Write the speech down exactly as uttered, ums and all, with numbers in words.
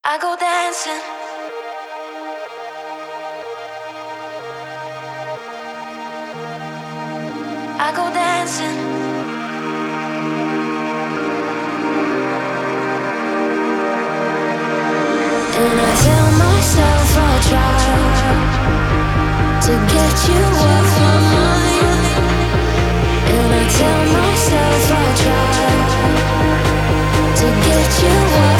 I go dancing. I go dancing. And I tell myself I'll try to get you off my mind. And I tell myself I'll try to get you off.